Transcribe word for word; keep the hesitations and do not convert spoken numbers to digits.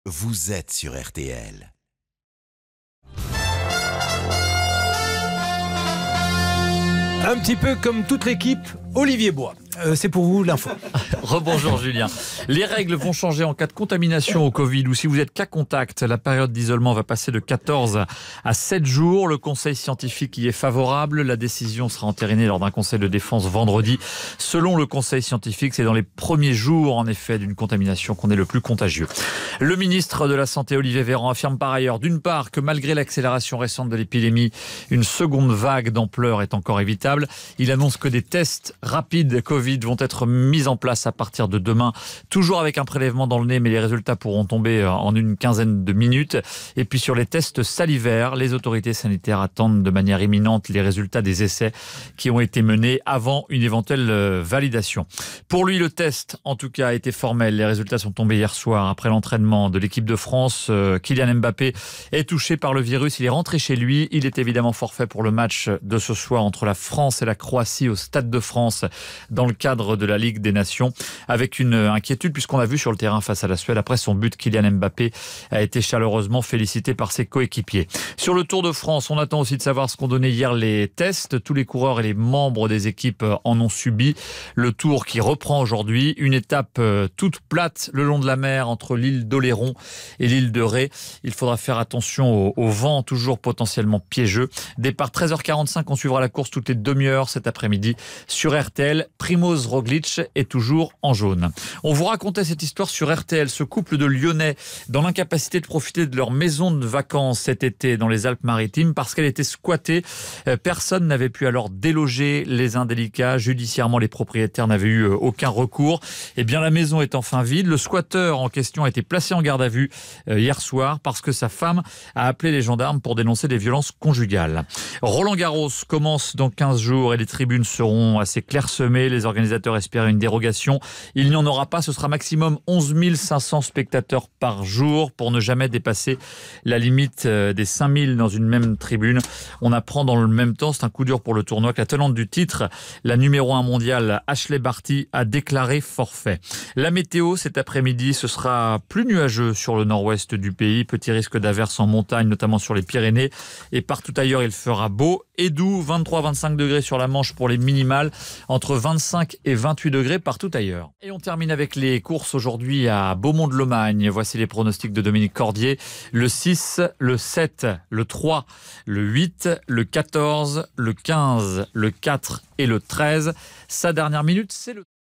vous êtes sur R T L. Un petit peu comme toute l'équipe, Olivier Bois. Euh, c'est pour vous l'info. Rebonjour Julien. Les règles vont changer en cas de contamination au Covid ou si vous êtes cas contact. La période d'isolement va passer de quatorze à sept jours. Le conseil scientifique y est favorable. La décision sera entérinée lors d'un conseil de défense vendredi. Selon le conseil scientifique, c'est dans les premiers jours en effet d'une contamination qu'on est le plus contagieux. Le ministre de la Santé Olivier Véran affirme par ailleurs d'une part que malgré l'accélération récente de l'épidémie, une seconde vague d'ampleur est encore évitable. Il annonce que des tests rapides Covid vont être mis en place à partir de demain, toujours avec un prélèvement dans le nez, mais les résultats pourront tomber en une quinzaine de minutes. Et puis sur les tests salivaires, les autorités sanitaires attendent de manière imminente les résultats des essais qui ont été menés avant une éventuelle validation. Pour lui, le test, en tout cas, a été formel. Les résultats sont tombés hier soir après l'entraînement de l'équipe de France. Kylian Mbappé est touché par le virus. Il est rentré chez lui. Il est évidemment forfait pour le match de ce soir entre la France et la Croatie au Stade de France dans le cadre de la Ligue des Nations, avec une inquiétude puisqu'on a vu sur le terrain face à la Suède, après son but, Kylian Mbappé a été chaleureusement félicité par ses coéquipiers. Sur le Tour de France, on attend aussi de savoir ce qu'ont donné hier les tests. Tous les coureurs et les membres des équipes en ont subi. Le Tour qui reprend aujourd'hui, une étape toute plate le long de la mer entre l'île d'Oléron et l'île de Ré. Il faudra faire attention au, au vent, toujours potentiellement piégeux. Départ treize heures quarante-cinq, on suivra la course toutes les demi-heures cet après-midi sur R T L. Primoz Roglic est toujours en jaune. On vous racontait cette histoire sur R T L, ce couple de Lyonnais dans l'incapacité de profiter de leur maison de vacances cet été dans les Alpes-Maritimes parce qu'elle était squattée. Personne n'avait pu alors déloger les indélicats. Judiciairement, les propriétaires n'avaient eu aucun recours. Eh bien, la maison est enfin vide. Le squatteur en question a été placé en garde à vue hier soir parce que sa femme a appelé les gendarmes pour dénoncer des violences conjugales. Roland Garros commence dans quinze jours et les tribunes seront assez clairsemées. Les organisateurs espèrent une dérogation. Il n'y en aura pas. Ce sera maximum onze mille cinq cents spectateurs par jour pour ne jamais dépasser la limite des cinq mille dans une même tribune. On apprend dans le même temps, c'est un coup dur pour le tournoi, que la tenante du titre, la numéro un mondiale Ashley Barty, a déclaré forfait. La météo cet après-midi, ce sera plus nuageux sur le nord-ouest du pays. Petit risque d'averses en montagne, notamment sur les Pyrénées. Et partout ailleurs, il fera beau et doux. vingt-trois à vingt-cinq degrés sur la Manche pour les minimales. Entre vingt-cinq et vingt-huit degrés partout ailleurs. Et on termine avec les courses aujourd'hui à Beaumont-de-Lomagne. Voici les pronostics de Dominique Cordier. Le six, le sept, le trois, le huit, le quatorze, le quinze, le quatre et le treize. Sa dernière minute, c'est le